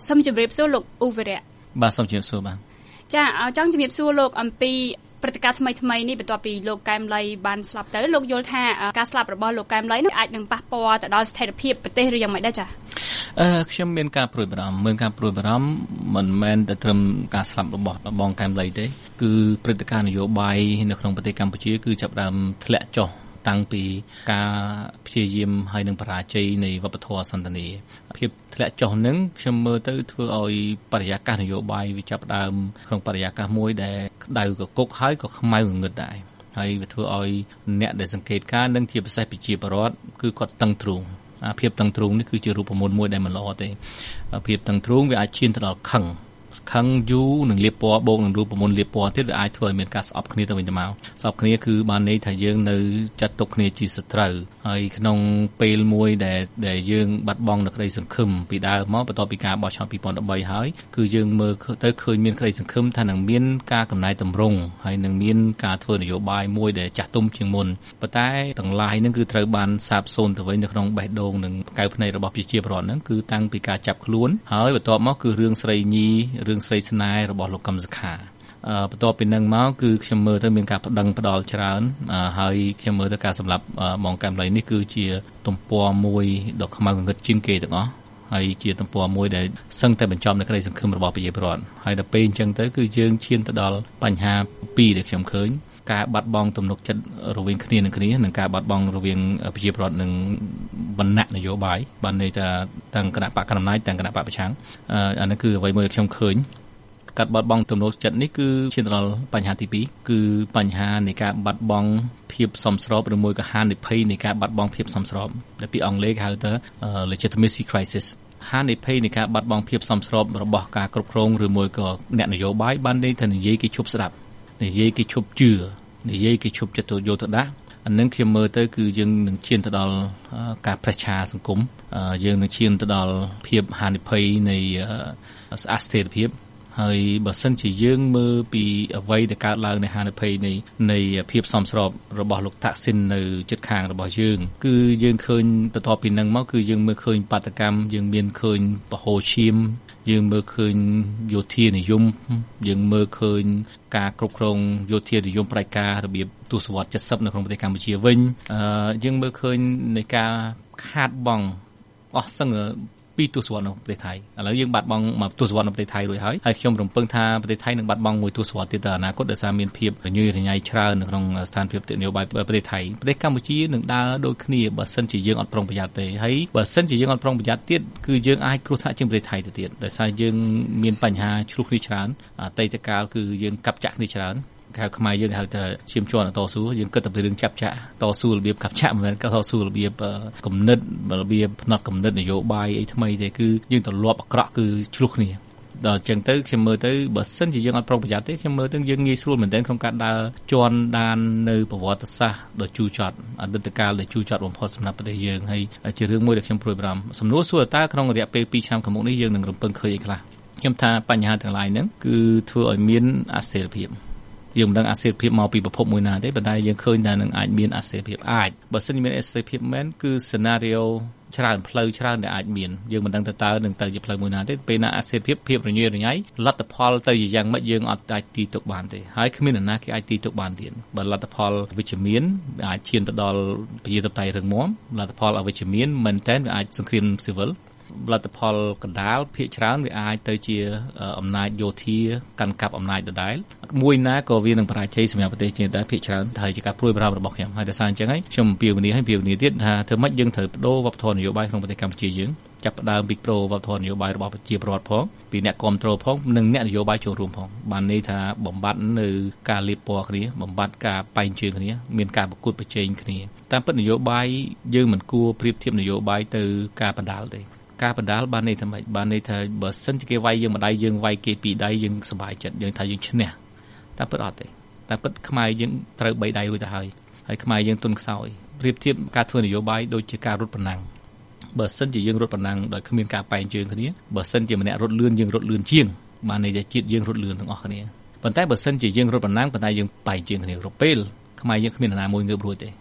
សូមជម្រាបសួរលោកឧវរៈបាទសូមជម្រាបសួរបាទចាចង់ជម្រាបសួរលោកអំពីព្រឹត្តិការណ៍ថ្មីនេះបន្ទាប់ពីលោកកែមលីបានស្លាប់ទៅលោកយល់ថាការស្លាប់របស់លោកកែមលីនោះអាចនឹងប៉ះពាល់ទៅដល់ស្ថិរភាពប្រទេសឬយ៉ាងម៉េចដែរចាខ្ញុំមានការព្រួយបារម្ភមិនមែនតែត្រឹមការស្លាប់របស់បងកែមលីទេគឺព្រឹត្តិការណ៍នយោបាយនៅក្នុងប្រទេសកម្ពុជាគឺចាប់ផ្ដើមធ្លាក់ចុះតាំងពីការព្យាយាមហើយនឹងបរាជ័យនៃវប្បធម៌សន្តានាភាពធ្លាក់ចុះនឹងខ្ញុំមើលទៅធ្វើឲ្យបរិយាកាសនយោបាយវាចាប់ផ្ដើមក្នុងបរិយាកាសមួយដែលក្តៅកគុកហើយក៏ខ្មៅងងឹតដែរហើយវាធ្វើឲ្យអ្នកដែលសង្កេតការណ៍នឹងជាពិសេសប្រជាពលរដ្ឋគឺគាត់តឹងទ្រូងភាពតឹងទ្រូងនេះគឺជារូបមន្តមួយដែលមិនល្អទេភាពតឹងទ្រូងវាអាចឈានទៅដល់ខឹងយូរនឹងលាបពណ៌បូកនឹងរូបមន្តលាបពណ៌ទៀតវាអាចធ្វើឲ្យមានការស្អប់គ្នាទៅវិញទៅមកស្អប់គ្នាគឺបានន័យថាយើងនៅចាត់ទុកគ្នាជាសត្រូវហើយក្នុងពេលមួយដែលយើងបាត់បង់នូវក្តីសង្ឃឹមពីដើមមកបន្ទាប់ពីការបោះឆ្នោត2013ហើយគឺយើងមើលទៅឃើញមានក្តីសង្ឃឹមថានឹងមានការកំណែតម្រង់ហើយនឹងមានការធ្វើនយោបាយមួយដែលចាស់ទុំជាងមុនប៉ុន្តែទាំងឡាយនឹងគឺត្រូវបានសាបសូន្យទៅវិញនៅក្នុងបេះដូងនិងកៅភ្នែករបស់ប្រជាពលរដ្ឋហ្នឹងគឺតាំងពីការចាប់ខ្លួនហើយបន្ទាប់មកគឺរឿងស្រីញីរឿងស្រីស្នេហ៍របស់លោកកឹមសុខាបន្ទាប់ពីនឹងមកគឺខ្ញុំមើលទៅមានការប្តឹងផ្ដាល់ច្រើនហើយខ្ញុំមើលទៅការសម្លាប់បងកែមលីនេះគឺជាទំព័រមួយដ៏ខ្មៅងងឹតជាងគេទាំងអស់ហើយជាទំព័រមួយដែលសឹងតែបញ្ចប់នៅក្តីសង្ឃឹមរបស់ប្រជាពលរដ្ឋហើយដល់ពេលអញ្ចឹងទៅគឺយើងឈានទៅដល់បញ្ហាពីរដែលខ្ញុំឃើញការបាត់បង់ទំនុកចិត្តរវាងគ្នានិងការបាត់បង់រវាងប្រជាពលរដ្ឋនិងវណ្ណៈនយោបាយបានន័យថាទាំងគណៈបកកណ្ដាលអំណាចទាំងគណៈបកប្រឆាំងអានេះគឺអ្វីមួយដែលខ្ញុំឃើញការបាត់បង់ទំនុកចិត្តនេះគឺឈានទៅដល់បញ្ហាទី2គឺបញ្ហានៃការបាត់បង់ភាពសមស្របឬមួយក៏ហានិភ័យនៃការបាត់បង់ភាពសមស្របដែលពីអង់គ្លេសគេហៅថា legitimacy crisis ហានិភ័យនៃការបាត់បង់ភាពសមស្របរបស់ការគ្រប់គ្រងឬមួយក៏អ្នកនយោបាយបានន័យថានិយាយគេឈប់ស្ដាប់និយាយគេឈប់ជឿនិយាយគេឈប់ចិត្តយកទៅដាក់អានឹងខ្ញុំមើលទៅគឺយើងនឹងឈានទៅដល់ការប្រេះឆាសង្គមយើងនឹងឈានទៅដល់ភាពហានិភ័យនៃអស្ថិរភាពហើយបើសិនជាយើងមើលពីអ្វីដែលកើតឡើងនៃហានិភ័យនៃភាពសមស្របរបស់លោកតាក់ស៊ីននៅជិតខាងរបស់យើងគឺយើងឃើញបន្ទាប់ពីនឹងមកគឺយើងមើលឃើញបាតកម្មយើងមានឃើញបហូរឈាមយើងមើលឃើញយោធានិយមយើងមើលឃើញការគ្រប់គ្រងយោធានិយមផ្ដាច់ការរបៀបទសវត្សរ៍70នៅក្នុងប្រទេសកម្ពុជាវិញយើងមើលឃើញនៃការខាតបង់អស់សឹងពីទសវត្សរ៍នៅប្រទេសថៃឥឡូវយើងបាត់បង់មកទសវត្សរ៍នៅប្រទេសថៃរួចហើយខ្ញុំរំពឹងថាប្រទេសថៃនឹងបាត់បង់មួយទសវត្សរ៍ទៀតទៅអនាគតដោយសារមានភាពរញ៉េរញ៉ៃច្រើននៅក្នុងស្ថានភាពនយោបាយប្រទេសថៃប្រទេសកម្ពុជានឹងដើរដូចគ្នាបើសិនជាយើងអត់ប្រុងប្រយ័ត្នទេហើយបើសិនជាយើងអត់ប្រុងប្រយ័ត្នទៀតគឺយើងអាចគ្រោះថ្នាក់ជាងប្រទេសថៃទៅទៀតដោយសារយើងមានបញ្ហាឆ្លោះគ្នាច្រើនអតីតកាលគឺយើងកាប់ចាក់គ្នាច្រើនហៅខ្មែរយើងហៅថាឈាមជន់តស៊ូយើងគិតតែពីរឿងចាប់ចាក់តស៊ូរបៀបកាប់ចាក់មិនមែនតស៊ូរបៀបគំនិតរបៀបផ្នែកគំនិតនយោបាយអីថ្មីទេគឺយើងទៅលាប់អាក្រក់គឺឆ្លោះគ្នាដល់អញ្ចឹងទៅខ្ញុំមើលទៅបើសិនជាយើងអត់ប្រុងប្រយ័ត្នទេខ្ញុំមើលទៅយើងងាយស្រួលមែនទែនក្នុងការដើរជន់ដាននៅប្រវត្តិសាស្ត្រដ៏ជូរចត់អតីតកាលដ៏ជូរចត់បំផុតសម្រាប់ប្រទេសយើងហើយជារឿងមួយដែលខ្ញុំព្រួយបារម្ភសំណួរសួរតើក្នុងរយៈពេល2ឆ្នាំខាងមុខនេះយើងនឹងរំពឹងឃើញអីខ្លះខ្ញុំថាបញ្ហាទាំងឡាយហ្នឹងគឺធ្វើឲ្យមានអស្ថិរភាពយើងមិនដឹងអស្ថិរភាពមកពីប្រភពមួយណាទេប៉ុន្តែយើងឃើញថានឹងអាចមានអស្ថិរភាពអាចបើសិនជាមានអស្ថិរភាពមែនគឺ scenario ច្រើនផ្លូវច្រើនដែលអាចមានយើងមិនដឹងតើនឹងទៅជាផ្លូវមួយណាទេពេលណាអស្ថិរភាពរញ៉េរញ៉ៃលទ្ធផលទៅជាយ៉ាងម៉េចយើងអត់អាចទីទុកបានទេហើយគ្មាននរណាគេអាចទីទុកបានទៀតបើលទ្ធផលវិជ្ជមានអាចឈានទៅដល់ប្រជាធិបតេយ្យរឹងមាំលទ្ធផលអវិជ្ជមានមែនតើវាអាចសង្គ្រាមស៊ីវិលលទ្ធផលកណ្ដាលភាគច្រើនវាអាចទៅជាអំណាចយោធាកាន់កាប់អំណាចដដែលមួយណាក៏វានឹងបរាជ័យសម្រាប់ប្រទេសជាតិដែរភាគច្រើនហើយជាការព្រួយបារម្ភរបស់ខ្ញុំហើយដោយសារអញ្ចឹងហើយខ្ញុំអំពាវនាវទៀតថាធ្វើម៉េចយើងត្រូវបដូរវប្បធម៌នយោបាយក្នុងប្រទេសកម្ពុជាយើងចាប់ផ្ដើមពីប្រូវប្បធម៌នយោបាយរបស់ប្រជាពលរដ្ឋផងពីអ្នកគ្រប់គ្រងផងនិងអ្នកនយោបាយចូលរួមផងបានន័យថាបំបត្តិនៅការលាបពណ៌គ្នាបំបត្តិការបែងជើងគ្នាមានការប្រកួតប្រជែងគ្នាតាមពិតនយោបាយយើងមិនគួរប្រៀបធៀបនយោបាយទៅការបណ្ដាលទេការបណ្ដាលបានន័យថាម៉េចបានន័យថាបើសិនជាគេវាយយើងម្ដាយយើងវាយគេពីរដៃយើងសប្បាយចិត្តយើងថាយើងឈ្នះតែពិតអត់ទេតែពិតខ្មែរយើងត្រូវ3ដៃរួចទៅហើយខ្មែរយើងទុនខ្សោយប្រៀបធៀបការធ្វើនយោបាយដូចជាការរត់ប្រណាំងបើសិនជាយើងរត់ប្រណាំងដោយគ្មានការបែងជើងគ្នាបើសិនជាម្នាក់រត់លឿនយើងរត់លឿនជាងបានន័យថាជាតិយើងរត់លឿនទាំងអស់គ្នាប៉ុន្តែបើសិនជាយើងរត់ប្រណាំងប៉ុន្តែយើងបែងជើងគ្នាគ្រប់ពេលខ្មែរយើងគ្មាននរណាមួយងើបរួចទេ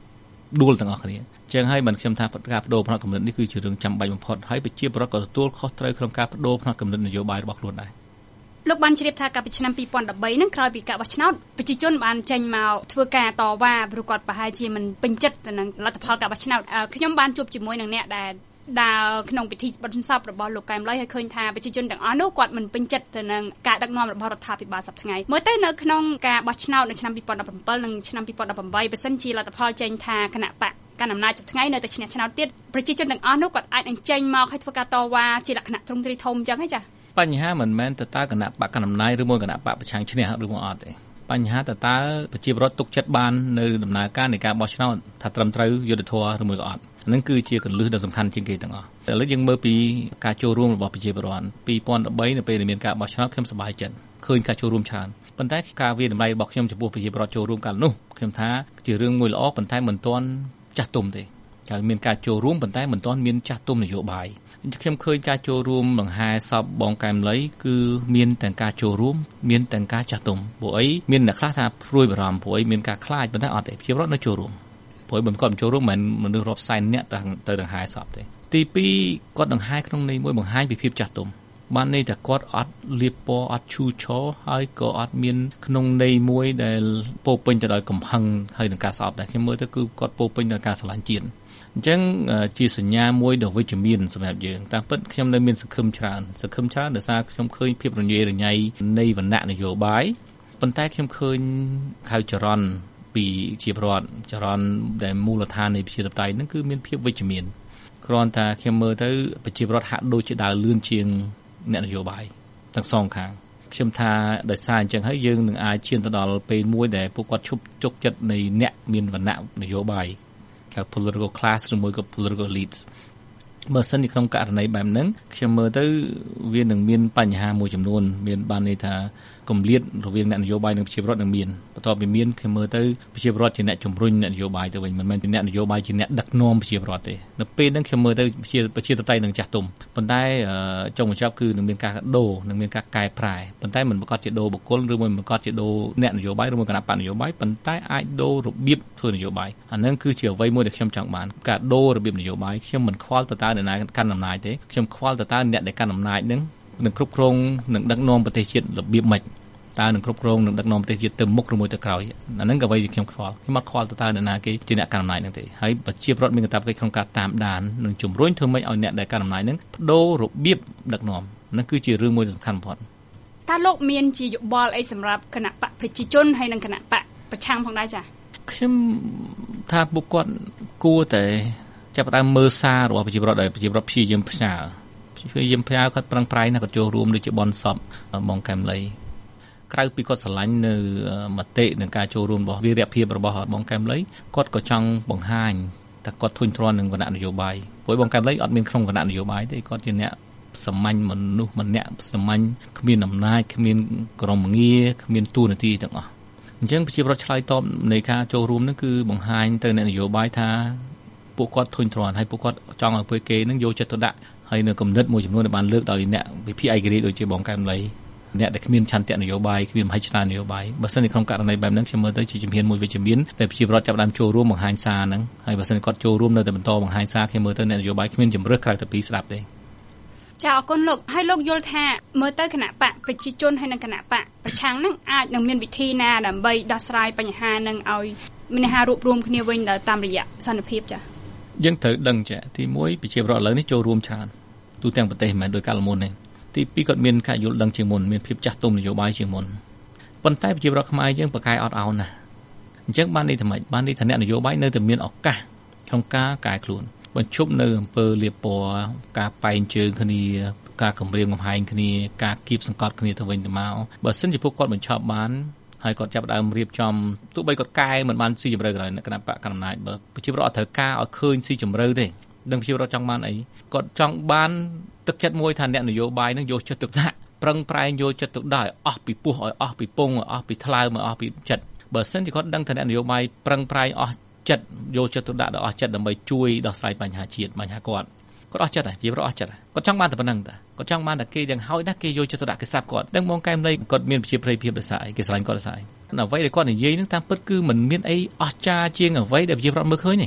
ដួលទាំងអស់គ្នាចឹងហើយមិនខ្ញុំថាការបដូរផ្នត់គំនិតនេះគឺជារឿងចាំបាច់បំផុតហើយប្រជាពលរដ្ឋក៏ទទួលខុសត្រូវក្នុងការបដូរផ្នត់គំនិតនយោបាយរបស់ខ្លួនដែរលោកបានជ្រាបថាកាលពីឆ្នាំ2013ហ្នឹងក្រោយពីការបោះឆ្នោតប្រជាជនបានចេញមកធ្វើការតវ៉ាព្រោះគាត់ប្រហែលជាមិនពេញចិត្តទៅនឹងលទ្ធផលការបោះឆ្នោតខ្ញុំបានជួបជាមួយនឹងអ្នកដែលដើរក្នុងពិធីបុណ្យសពរបស់លោកកែមលីហើយឃើញថាប្រជាជនទាំងអស់នោះគាត់មិនពេញចិត្តទៅនឹងការដឹកនាំរបស់រដ្ឋាភិបាលសប្តាហ៍ថ្ងៃមើលទៅនៅក្នុងការបោះឆ្នោតនៅឆ្នាំ2017និងឆ្នាំ2018បើសិនជាលទ្ធផលចេញថាគណៈបកកណ្ដាលអំណាចសប្តាហ៍ថ្ងៃនៅតែឈ្នះឆ្នោតទៀតប្រជាជនទាំងអស់នោះគាត់អាចនឹងចេញមកឲ្យធ្វើការតវ៉ាជាលក្ខណៈទ្រង់ទ្រីធំអញ្ចឹងហ៎ចាបញ្ហាមិនមែនតើគណៈបកកណ្ដាលអំណាចឬមួយគណៈបកប្រឆាំងឈ្នះឬមកអត់ទេបញ្ហាតើប្រជាពលរដ្ឋទុកចិត្តបាននៅដំណើរការនៃការបោះឆ្នោតថាត្រឹមត្រូវយុត្តិធម៌ឬមួយក៏អត់ហ្នឹងគឺជាគន្លឹះដ៏សំខាន់ជាងគេទាំងអស់តែឥឡូវយើងមើលពីការចូលរួមរបស់ប្រជាពលរដ្ឋ2013នៅពេលដែលមានការបោះឆ្នោតខ្ញុំសប្បាយចិត្តឃើញការចូលរួមច្រើនប៉ុន្តែការវាតម្លៃរបស់ខ្ញុំចំពោះប្រជាពលរដ្ឋចូលរួមកាលនោះខ្ញុំថាជារឿងមួយល្អប៉ុន្តែមិនទាន់ចាស់ទុំទេហើយមានការចូលរួមប៉ុន្តែមិនទាន់មានចាស់ទុំនយោបាយខ្ញុំឃើញការចូលរួមលង្ហែសពបងកែមលីគឺមានទាំងការចូលរួមមានទាំងការចាស់ទុំព្រោះអីមានអ្នកខ្លះថាព្រួយបារម្ភព្រោះអីមានការខ្លាចប៉ុន្តែអត់ទេប្រជាពលរដ្ឋនៅចូលរួមព្រោះបើគាត់មិនចូលរួមមិនមនុស្សរាប់សែនអ្នកទៅដង្ហែសពទេទី2គាត់ដង្ហែក្នុងន័យមួយបង្ហាញពីភាពចាស់ទុំបានន័យថាគាត់អត់លាបពណ៌អត់ឈូឆរហើយក៏អត់មានក្នុងន័យមួយដែលពោពេញទៅដោយកំហឹងហើយនឹងការស្អប់ដែរខ្ញុំមើលទៅគឺគាត់ពោពេញដោយការស្រឡាញ់ជាតិអញ្ចឹងជាសញ្ញាមួយដ៏វិជ្ជមានសម្រាប់យើងតាមពិតខ្ញុំនៅមានសង្ឃឹមច្រើនដោយសារខ្ញុំឃើញភាពរញ៉េរញ៉ៃនៃវណ្ណៈនយោបាយប៉ុន្តែខ្ញុំឃើញខៅចរន្តពីជាប្រវត្តិចរន្តដែលមូលដ្ឋាននៃប្រជាធិបតេយ្យហ្នឹងគឺមានភាពវិជ្ជមានគ្រាន់តែខ្ញុំមើលទៅប្រជាពលរដ្ឋហាក់ដូចជាដើរលឿនជាងអ្នកនយោបាយទាំងសងខាងខ្ញុំថាដោយសារអញ្ចឹងហើយយើងនឹងអាចឈានទៅដល់ពេលមួយដែលពួកគាត់ឈប់ជោគចិត្តនៃអ្នកមានវណ្ណៈនយោបាយគេ political class ឬមួយក៏ political elites បើសិនជាក្នុងករណីបែបហ្នឹងខ្ញុំមើលទៅវានឹងមានបញ្ហាមួយចំនួនមានបានន័យថាគម្លាតរវាងអ្នកនយោបាយនិងប្រជាពលរដ្ឋនឹងមានបន្ទាប់ពីមានខ្ញុំមើលទៅប្រជាពលរដ្ឋជាអ្នកជំរុញអ្នកនយោបាយទៅវិញមិនមែនជាអ្នកនយោបាយជាអ្នកដឹកនាំប្រជាពលរដ្ឋទេនៅពេលហ្នឹងខ្ញុំមើលទៅប្រជាធិបតេយ្យនឹងចាស់ទុំប៉ុន្តែចុងបញ្ចប់គឺនឹងមានការដូរនឹងមានការកែប្រែប៉ុន្តែមិនប្រកាសជាដូរបុគ្គលឬមួយមិនប្រកាសជាដូរអ្នកនយោបាយឬមួយគណៈបកនយោបាយប៉ុន្តែអាចដូររបៀបធ្វើនយោបាយអាហ្នឹងគឺជាអ្វីមួយដែលខ្ញុំចង់បានការដូររបៀបនយោបាយខ្ញុំមិនខ្វល់ទៅតើអ្នកណាកាន់អំណាចទេខ្ញុំខ្វល់ទៅតើអ្នកដែលកាន់អំណាចហ្នឹងនឹងគ្រប់គ្រងនឹងដឹកនាំប្រទេសជាតិរបៀបម៉េចតើនឹងគ្រប់គ្រងនឹងដឹកនាំប្រទេសជាតិទៅមុខឬមួយទៅក្រោយអាហ្នឹងក៏អ្វីខ្ញុំខ្វល់ខ្ញុំមកខ្វល់ទៅតើអ្នកណាគេជាអ្នកកាន់អំណាចហ្នឹងទេហើយប្រជាពលរដ្ឋមានកាតព្វកិច្ចក្នុងការតាមដាននិងជំរុញធ្វើម៉េចឲ្យអ្នកដែលកាន់អំណាចហ្នឹងបដូររបៀបដឹកនាំហ្នឹងគឺជារឿងមួយសំខាន់បំផុតតើលោកមានជាយោបល់អីសម្រាប់គណៈបកប្រជាជនហើយនិងគណៈបកប្រឆាំងផងដែរចា៎ខ្ញុំថាពួកគាត់គួរតែចាប់ផ្ដើមមើលសាររបស់ប្រជាពលរដ្ឋដែលប្រជាពលរដ្ឋព្យាយាមផ្ញើគាត់ប្រឹងប្រែងណាគាត់ចូលរួមដូចជាបនសពបងកែមលីក្រៅពីគាត់ស្រឡាញ់នៅមតិនិងការចូលរួមរបស់វីរភាពរបស់បងកែមលីគាត់ក៏ចង់បង្ហាញថាគាត់ធុញទ្រាន់នឹងគណៈនយោបាយព្រោះបងកែមលីអត់មានក្នុងគណៈនយោបាយទេគាត់ជាអ្នកសាមញ្ញមនុស្សម្នាក់សាមញ្ញគ្មានអំណាចគ្មានក្រុមងារគ្មានតួនាទីទាំងអស់អញ្ចឹងប្រជាពលរដ្ឋឆ្លើយតបនៃការចូលរួមនឹងគឺបង្ហាញទៅអ្នកនយោបាយថាពួកគាត់ធុញទ្រាន់ហើយពួកគាត់ចង់ឲ្យពួកគេនឹងយកចិត្តទុកដាក់ហើយនៅគំនិតមួយចំនួនដែលបានលើកដោយអ្នកវិភាគឯករាជ្យដូចជាបងកែមលីអ្នកដែលគ្មានឆន្ទៈនយោបាយគ្មានមហិច្ឆតានយោបាយបើសិនជាក្នុងករណីបែបហ្នឹងខ្ញុំមើលទៅជាជំហានមួយវិជ្ជមានដែលប្រជាពលរដ្ឋចាប់ផ្ដើមចូលរួមបង្ហាញសារហ្នឹងហើយបើសិនគាត់ចូលរួមនៅតែបន្តបង្ហាញសារខ្ញុំមើលទៅអ្នកនយោបាយគ្មានជំរឿសក្រៅតែពីស្ដាប់ទេចាអរគុណលោកហើយលោកយល់ថាមើលទៅគណៈបកប្រជាជនហើយនិងគណៈបកប្រឆាំងហ្នឹងអាចនឹងមានវិធីណាដើម្បីដោះស្រាយបញ្ហាហ្នឹងឲ្យមានការរួបរวมគ្នាវិញតាមរយៈសន្តិភាពចាយើងត្រូវដឹងចាទី1ប្រជាពលរដ្ឋឥឡូវនេះចូលរួមច្រើនទូទាំងប្រទេសមិនមែនដោយកាលមុនទេទី2គាត់មានការយល់ដឹងជាងមុនមានភាពចាស់ទុំនយោបាយជាងមុនប៉ុន្តែប្រជាពលរដ្ឋខ្មែរយើងប្រកែកអត់ឱនណាស់អញ្ចឹងបានន័យថាម៉េចបានន័យថាអ្នកនយោបាយនៅតែមានឱកាសក្នុងការកែខ្លួនបញ្ឈប់នៅអំពើលាបពណ៌ការបែងជើងគ្នាការគំរាមកំហែងគ្នាការគៀបសង្កត់គ្នាទៅវិញទៅមកបើសិនជាពួកគាត់បញ្ឈប់បានហើយគាត់ចាប់ដើមរៀបចំទោះបីគាត់កែមិនបានស៊ីជម្រៅក៏ដោយគណៈបកកណ្ដាលអំណាចបើប្រជាពលរដ្ឋអត់ត្រូវការឲ្យឃើញស៊ីជម្រៅទេដឹងប្រជាពលរដ្ឋចង់បានអីគាត់ចង់បានទឹកចិត្តមួយថាអ្នកនយោបាយនឹងយកចិត្តទុកដាក់ប្រឹងប្រែងយកចិត្តទុកដាក់ឲ្យអស់ពីពោះឲ្យអស់ពីពងឲ្យអស់ពីថ្លើមឲ្យអស់ពីចិត្តបើសិនជាគាត់ដឹងថាអ្នកនយោបាយប្រឹងប្រែងអស់ចិត្តយកចិត្តទុកដាក់ដល់អស់ចិត្តដើម្បីជួយដោះស្រាយបញ្ហាជាតិបញ្ហាគាត់អស់ចិត្តហើយប្រជាពលរដ្ឋអស់ចិត្តគាត់ចង់បានតែប៉ុណ្្នឹងតាគាត់ចង់បានតែគេយ៉ាងហោចណាស់គេយកចិត្តទុកដាក់គេស្ដាប់គាត់ដឹងមកកែមលីគាត់មានប្រជាប្រិយភាពដោយសារអីគេស្រឡាញ់គាត់ដោយសារអ្វីដែលគាត់និយាយនឹងតាមពិតគឺមិនមានអីអស្ចារ្យជាងអ្វីដែលប្រជាពលរដ្ឋមើលឃើញទេ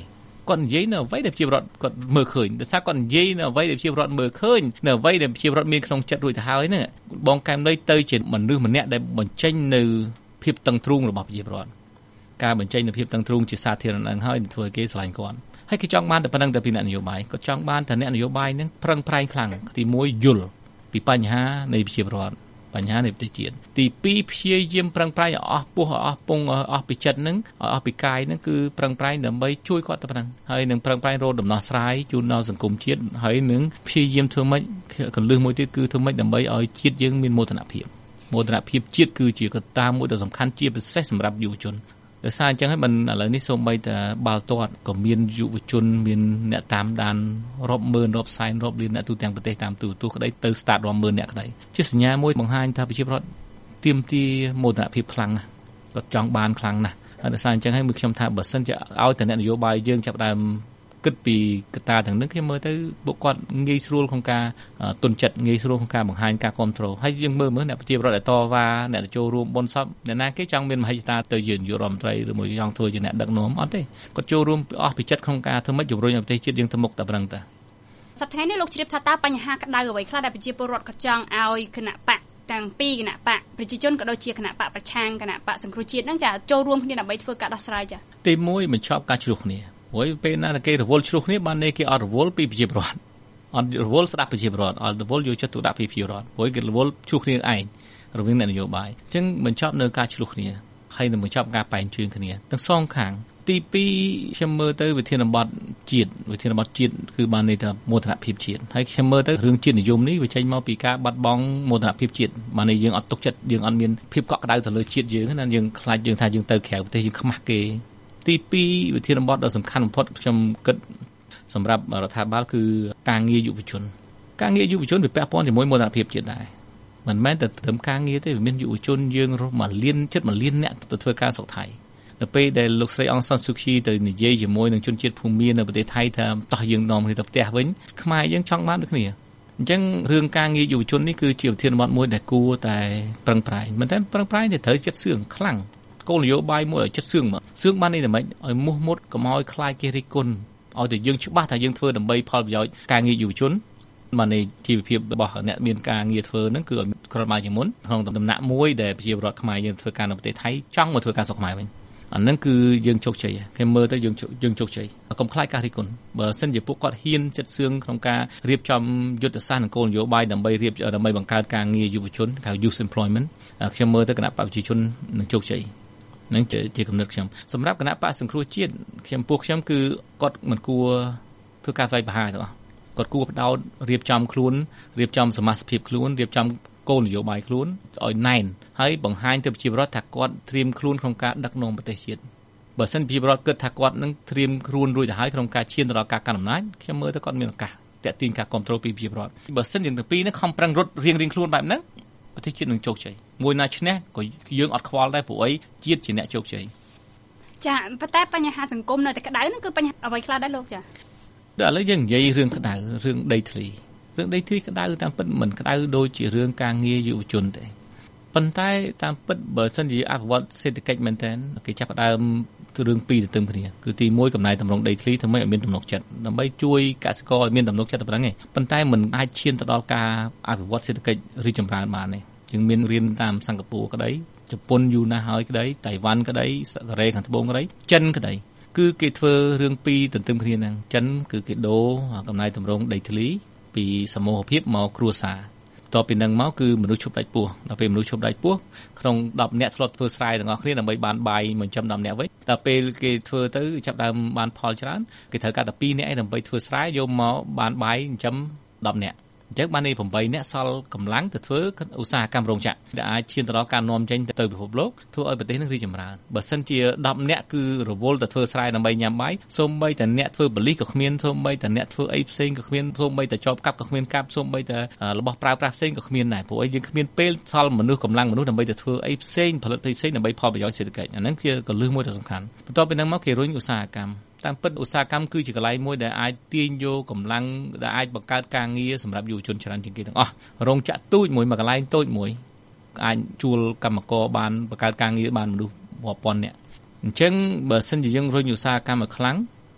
គាត់និយាយនៅអ្វីដែលប្រជាពលរដ្ឋគាត់មើលឃើញដោយសារគាត់និយាយនៅអ្វីដែលប្រជាពលរដ្ឋមើលឃើញនៅអ្វីដែលប្រជាពលរដ្ឋមានក្នុងចិត្តរួចទៅហើយហ្នឹងបងកែមលីទៅជាមនុស្សម្នាក់ដែលបញ្ចេញនៅភាពតឹងទ្រូងរបស់ប្រជាពលរដ្ឋការបញ្ចេញនៅភាពតឹងទ្រូងជាសាធារណៈហ្នឹងហើយធ្វើឲ្យគេស្រឡាញ់គាត់ហើយគេចង់បានតែប៉ុណ្្នឹងតែពីអ្នកនយោបាយគាត់ចង់បានតែអ្នកនយោបាយហ្នឹងប្រឹងប្រែងខ្លាំងទី1យល់ពីបញ្ហានៃប្រជាពលរដ្ឋបញ្ហានៃប្រទេសជាតិទី2ព្យាយាមប្រឹងប្រែងឲ្យអស់ពោះឲ្យអស់ពងឲ្យអស់ពីចិត្តហ្នឹងឲ្យអស់ពីកាយហ្នឹងគឺប្រឹងប្រែងដើម្បីជួយគាត់តែប៉ុណ្ណឹងហើយនឹងប្រឹងប្រែងរកដំណោះស្រាយជូនដល់សង្គមជាតិហើយនឹងព្យាយាមធ្វើម៉េចកលឹះមួយទៀតគឺធ្វើម៉េចដើម្បីឲ្យជាតិយើងមានមោទនភាពជាតិគឺជាកត្តាមួយដ៏សំខាន់ជាពិសេសសម្រាប់យុវជនដោយសារអញ្ចឹងហើយមិនឥឡូវនេះសូម្បីតែបាល់ទាត់ក៏មានយុវជនមានអ្នកតាមដានរាប់ម៉ឺនរាប់សែនរាប់លានអ្នកទូទាំងប្រទេសតាមទូក្តីទៅ start រាប់ម៉ឺនអ្នកក្តីជាសញ្ញាមួយបង្ហាញថាប្រជាពលរដ្ឋទាមទារមោទនភាពខ្លាំងណាស់គាត់ចង់បានខ្លាំងណាស់ហើយដោយសារអញ្ចឹងហើយខ្ញុំថាបើសិនជាឲ្យតែអ្នកនយោបាយយើងចាប់ដើមគិតពីកត្តាទាំងនេះខ្ញុំមើលទៅពួកគាត់ងាយស្រួលក្នុងការទុនចិត្តងាយស្រួលក្នុងការបង្ហាញការគ្រប់គ្រងហើយយើងមើលអ្នកប្រជាពលរដ្ឋដែលតវ៉ាអ្នកទៅចូលរួមបុណ្យសពអ្នកណាគេចង់មានមហិច្ឆតាទៅជានាយករដ្ឋមន្ត្រីឬមួយចង់ធ្វើជាអ្នកដឹកនាំអត់ទេគាត់ចូលរួមអស់ពីចិត្តក្នុងការធ្វើម៉េចជំរុញឲ្យប្រទេសជាតិយើងទៅមុខតែប៉ុណ្្នឹងតាសប្តាហ៍នេះលោកជ្រាបថាតើបញ្ហាក្តៅអ្វីខ្លះដែលប្រជាពលរដ្ឋគាត់ចង់ឲ្យគណៈបកទាំងពីរគណៈបកប្រជាជនក៏ដូចជាគណៈបកប្រឆាំងគណៈបកសង្គ្រោះជាតិហ្នឹងចាចូលរួមគ្នាដើម្បីធ្វើការដោះស្រាយចាទី1បញ្ឈប់ការជ្រុះគ្នាព្រោះពេលណាគេរវល់ជ្រុះគ្នាបានគេអត់រវល់ពីប្រជាពលរដ្ឋអត់រវល់ស្ដាប់ប្រជាពលរដ្ឋអត់រវល់យកចិត្តទុកដាក់ពីប្រជាពលរដ្ឋព្រោះគេរវល់ជ្រុះគ្នាឯងរវាងអ្នកនយោបាយអញ្ចឹងបញ្ចប់នៅការជ្រុះគ្នាហើយនឹងបញ្ចប់ការបែងជើងគ្នាទាំងសងខាងទី2ខ្ញុំមើលទៅវិធានបទជាតិគឺបានន័យថាមោទនភាពជាតិហើយខ្ញុំមើលទៅរឿងជាតិនិយមនេះវាចេញមកពីការបាត់បង់មោទនភាពជាតិបានន័យយើងអត់ទុកចិត្តយើងអត់មានភាពកក់ក្ដៅទៅលើជាតិយើងណាយើងខ្លាចយើងថាយើងទៅក្រៅប្រទេសយើងខ្មាស់គេទី2វិធានបទដ៏សំខាន់បំផុតខ្ញុំគិតសម្រាប់រដ្ឋាភិបាលគឺការងារយុវជនវាពាក់ព័ន្ធជាមួយមោទនភាពជាតិដែរមិនមែនតែត្រឹមការងារទេវាមានយុវជនយើងរស់1លានអ្នកទៅធ្វើការស្រុកថៃនៅពេលដែលលោកស្រីអង្សានស៊ូគីទៅនិយាយជាមួយនឹងជនជាតិភូមានៅប្រទេសថៃថាតោះយើងនាំគ្នាទៅផ្ទះវិញខ្មែរយើងចង់បានដូចគ្នាអញ្ចឹងរឿងការងារយុវជននេះគឺជាវិធានបទមួយដែលគួរតែប្រឹងប្រែងមិនតែប្រឹងប្រែងតែត្រូវចិត្តសឿងខ្លាំងគោលនយោបាយមួយឲ្យចិត្តសឿងមកសឿងបាននេះតែមិនឲ្យមោះមុតកុំឲ្យខ្លាចគេរិះគន់ឲ្យតែយើងច្បាស់ថាយើងធ្វើដើម្បីផលប្រយោជន៍ការងារយុវជនបាននៃជីវភាពរបស់អ្នកមានការងារធ្វើហ្នឹងគឺឲ្យក្រោយមកជាមុនក្នុងដំណាក់មួយដែលប្រជាពលរដ្ឋខ្មែរយើងធ្វើការនៅប្រទេសថៃចង់មកធ្វើការស្រុកខ្មែរវិញអាហ្នឹងគឺយើងជោគជ័យគេមើលទៅយើងជោគជ័យកុំខ្លាចការរិះគន់បើសិនជាពួកគាត់ហ៊ានចិត្តសឿងក្នុងការរៀបចំយុទ្ធសាស្ត្រនិងគោលនយោបាយដើម្បីបង្កើតការងារយុវជនហៅ youth employment ខ្ញុំមើលទៅគណៈបព្វជិជននឹងជោគជ័យនឹងជាគំនិតខ្ញុំសម្រាប់គណៈបកសង្គ្រោះជាតិខ្ញុំគឺគាត់មិនគួរធ្វើការវាយប្រហារទាំងអស់គាត់គួរបដោតរៀបចំខ្លួនរៀបចំសមាជិកភាពខ្លួនរៀបចំគោលនយោបាយខ្លួនឲ្យណែនហើយបង្ហាញទៅប្រជាពលរដ្ឋថាគាត់ត្រៀមខ្លួនក្នុងការដឹកនាំប្រទេសជាតិបើសិនប្រជាពលរដ្ឋគិតថាគាត់នឹងត្រៀមខ្លួនរួចទៅហើយក្នុងការឈានទៅដល់ការកាន់អំណាចខ្ញុំមើលទៅគាត់មានឱកាសតាក់ទាញការគ្រប់គ្រងពីប្រជាពលរដ្ឋបើសិនយើងទាំងពីរនេះខំប្រឹងរត់រៀងខ្លួនបែបហ្នឹងប្រទេសជាតិនឹងជោគជ័យមួយណាឈ្នះក៏យើងអត់ខ្វល់ដែរព្រោះអីជាតិជាអ្នកជោគជ័យចាប៉ុន្តែបញ្ហាសង្គមនៅតែក្តៅហ្នឹងគឺបញ្ហាអ្វីខ្លះដែរលោកចាដល់ឥឡូវយើងនិយាយរឿងក្តៅរឿងដីធ្លីក្តៅតាមពិតមិនក្តៅដូចជារឿងការងារយុវជនទេប៉ុន្តែតាមពិតបើសិនជាអភិវឌ្ឍសេដ្ឋកិច្ចមែនតើគេចាប់ផ្ដើមរឿងពីរទៅទាំងគ្នាគឺទី1កំណែតម្រង់ដីធ្លីធ្វើម៉េចឲ្យមានទំនុកចិត្តដើម្បីជួយកសិករឲ្យមានទំនុកចិត្តតែប៉ុណ្្នឹងឯងប៉ុន្តែមិនអាចឈានទៅដល់ការអភិវឌ្ឍសេដ្ឋកិច្ចរីកចម្រើនបានទេយើងមានរៀនតាមសិង្ហបុរីក្តីជប៉ុនយូរណាស់ហើយក្តីតៃវ៉ាន់ក្តីកូរ៉េខាងត្បូងក្តីចិនក្តីគឺគេធ្វើរឿងពីរទន្ទឹមគ្នាហ្នឹងចិនគឺគេដូរកំណែតម្រង់ដីធ្លីពីសមូហភាពមកគ្រួសារតទៅពីនឹងមកគឺមនុស្សឈប់ដាច់ពោះដល់ពេលមនុស្សឈប់ដាច់ពោះក្នុង10នាក់ធ្លាប់ធ្វើស្រែទាំងអស់គ្នាដើម្បីបានបាយមួយចំ10នាក់វិញដល់ពេលគេធ្វើទៅចាប់ដើមបានផលច្រើនគេត្រូវការតែ2នាក់ឯងដើម្បីធ្វើស្រែយកមកបានបាយចិញ្ចឹម10នាក់អញ្ចឹងបាននេះ8នាក់សល់កម្លាំងទៅធ្វើឧស្សាហកម្មរោងចក្រដែលអាចឈានទៅដល់ការនាំចេញទៅពិភពលោកធ្វើឲ្យប្រទេសនឹងរីកចម្រើនបើសិនជា10នាក់គឺរវល់ទៅធ្វើស្រែដើម្បីញ៉ាំបាយសូម្បីតែអ្នកធ្វើបលិសក៏គ្មានសូម្បីតែអ្នកធ្វើអីផ្សេងក៏គ្មានសូម្បីតែជាប់កាប់ក៏គ្មានកាប់សូម្បីតែរបស់ប្រើប្រាស់ផ្សេងក៏គ្មានដែរព្រោះអីយើងគ្មានពេលសល់មនុស្សកម្លាំងមនុស្សដើម្បីទៅធ្វើអីផ្សេងផលិតផ្សេងដើម្បីផលប្រយោជន៍សេដ្ឋកិច្ចអាហ្នឹងជាកលឹះមួយដ៏សំខាន់បន្ទាប់ពីហ្នឹងមកគេរុញឧស្សាហកម្មតាមពិតឧស្សាហកម្មគឺជាកន្លែងមួយដែលអាចទាញយកកម្លាំងដែលអាចបង្កើតការងារសម្រាប់យុវជនច្រើនជាងគេទាំងអស់រោងចក្រទូចមួយកន្លែងតូចមួយអាចជួលកម្មករបានបង្កើតការងារបានមនុស្សរាប់ពាន់នាក់អញ្ចឹងបើសិនជាយើងរុញឧស្សាហកម្មឲ្យខ្លាំង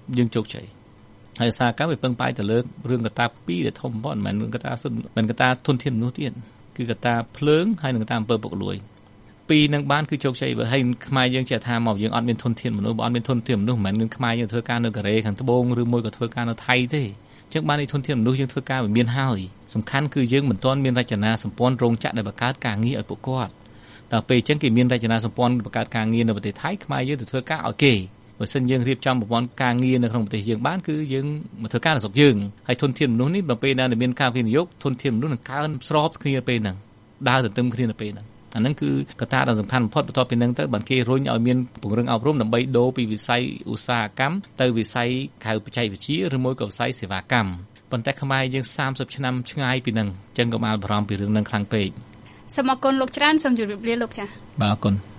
យើងជោគជ័យហើយឧស្សាហកម្មវាពឹងផ្អែកទៅលើរឿងកត្តា2ដែលធំបំផុតមិនមែនរឿងកត្តាមិនកត្តាធនធានមនុស្សទៀតគឺកត្តាភ្លើងហើយនិងកត្តាអំពើពុករលួយពីរនឹងបានគឺជោគជ័យបើហើយខ្មែរយើងចេះថាមកយើងអត់មានធនធានមនុស្សបើអត់មានធនធានមនុស្សមិនមែនយើងខ្មែរយើងធ្វើការនៅកូរ៉េខាងត្បូងឬមួយក៏ធ្វើការនៅថៃទេអញ្ចឹងបានធនធានមនុស្សយើងធ្វើការវាមានហើយសំខាន់គឺយើងមិនទាន់មានរចនាសម្ព័ន្ធរោងចក្រដែលបង្កើតការងារឲ្យពួកគាត់ដល់ពេលអញ្ចឹងគេមានរចនាសម្ព័ន្ធបង្កើតការងារនៅប្រទេសថៃខ្មែរយើងទៅធ្វើការឲ្យគេបើសិនយើងរៀបចំប្រព័ន្ធការងារនៅក្នុងប្រទេសយើងបានគឺយើងមកធ្វើការនៅស្រុកយើងហើយធនធានមនុស្សនេះដល់ពេលណាមានការវិនិយោគធនធានមនុស្សនឹងកើនស្របគ្នាពេលហ្នឹងដើរទន្ទឹមគ្នានៅពេលហ្នឹងអាហ្នឹងគឺកត្តាដ៏សំខាន់បំផុតបន្ទាប់ពីហ្នឹងទៅបានគេរុញឲ្យមានពង្រឹងអប់រំដើម្បីដូរពីវិស័យឧស្សាហកម្មទៅវិស័យក្រៅបច្ចេកវិទ្យាឬមួយក៏វិស័យសេវាកម្មប៉ុន្តែខ្មែរយើង30ឆ្នាំឆ្ងាយពីហ្នឹងអញ្ចឹងក៏បានបារម្ភពីរឿងហ្នឹងខ្លាំងពេកសូមអរគុណលោកច្រើនសូមជម្រាបលាលោកចា៎បាទអរគុណ